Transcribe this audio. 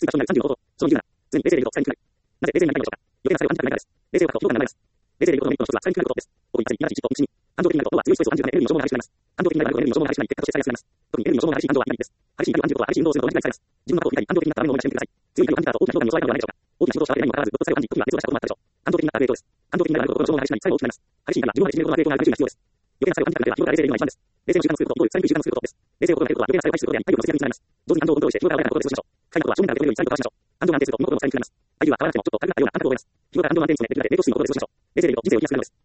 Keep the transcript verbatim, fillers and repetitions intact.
水が正なるさんじゅうよんほど、その理由なら、常に冷静でいるとさらに少ない。なぜ冷静になりたいのでしょうか。予定がされを安定されるからです。冷静を書くと評価が長いです。冷静でいることのメリットの一つはさらに少ないことです。おい、いちといちに、感情的になることは強いストレスを感じるためエネルギーの消耗が激しくなります。感情的になるとエネルギーの消耗が激しくなり、結果として再生されます。特にエネルギーの消耗が激しい感情は痛みです。激しい痛みを感じることは激しい運動をするのと同じくらいされます。自分の過去を理解、感情的になった場面を思い出してみてください。強い痛みを感じた後、大きな評価に襲われたのではないでしょうか。大きな仕事をしたわけでないにもかかわらず、どっと作用を感じ、時には熱をしたこともあったでしょう。感情的になった影響です。感情的になると心の消耗が激しくなり、作用が大きくなります。激しい痛みは自分が縮めることが影響がある準備が必要です。余計な作用を感じたからといっては、日頃から冷静でいるのが一番です。冷静を習慣すること、イコールさらに習慣することです。冷静を心がけることは、余計な作用を回避することであり、体力の節約につながります。上手に感情をコントロールして、日頃から穏やかな心で過ごしましょう。深いことは正面から受け取るより最後からしましょう。感情が安定すると、物事もさらに進めます。相手は変わらなくても、ちょっと軽くなったような感覚を覚えます。日頃から感情の安定に努めて、冷凍室の心で過ごしましょう。冷静でいると、人生を生きやすくなるのです。